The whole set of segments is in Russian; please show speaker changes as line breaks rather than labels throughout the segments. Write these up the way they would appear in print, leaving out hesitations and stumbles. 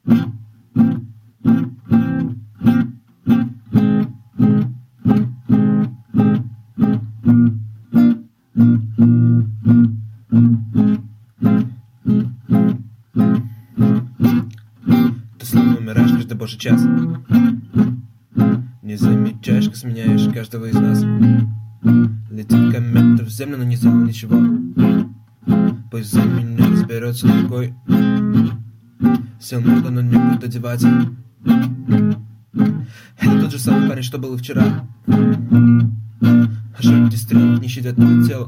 Ты словно умираешь каждый божий час. Не замечаешь, как сменяешь каждого из нас. Летит комета в землю, но не сделал ничего. Пусть за меня разберется другой. Сил много, но не будет одеваться. Это тот же самый парень, что был и вчера. Ожоги стрелок не щадят твое тело.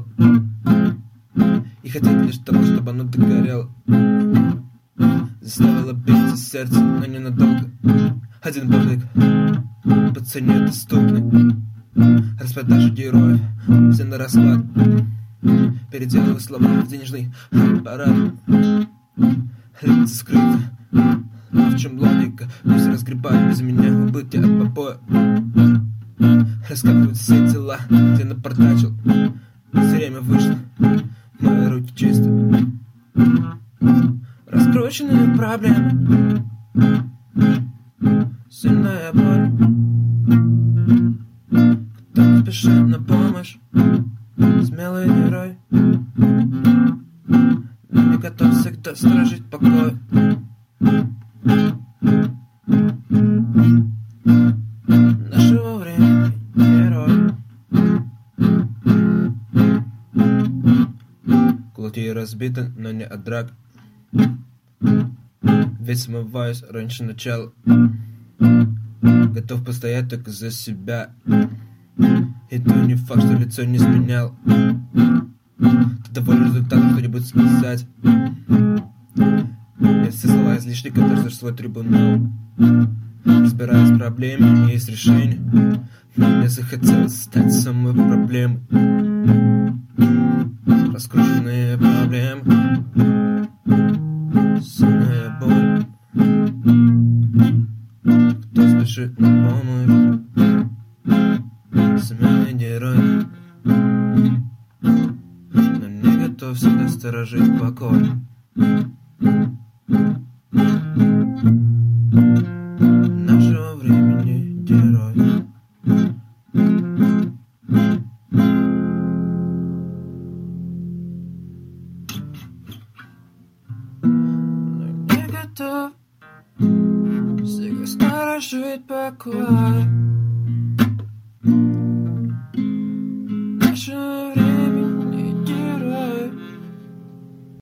И хотят лишь того, чтобы оно догорело. Заставило биться сердце, но ненадолго. Один подвиг по цене доступный. Распродажа героев, все на расклад. Переделываю слова в денежный аппарат. Лица скрыты, в чем логика? Пусть разгребают без меня убытки от побоя. Раскапывают все тела, где напортачил. Время вышло, мои руки чисты. Раскрученные проблемы, сильная боль. Кто не спешит на помощь, смелый герой, но не готов всегда сторожить покой. Нашего времени герой. Кулаки разбиты, но не от драк. Ведь смываюсь раньше начала. Готов постоять только за себя. И то не факт, что лицо не сменял. Ты доволен результатом, кто-нибудь спасать. Если слова излишни, который свой трибунал. Разбираясь с проблемами, есть решение. Но мне захотелось стать самой проблемой. Раскрученные проблемы, сильная боль. Кто спешит на помощь, смелый герой, но не готов всегда сторожить покой. Нашего времени герой. Но не готов всегда сторожить покой.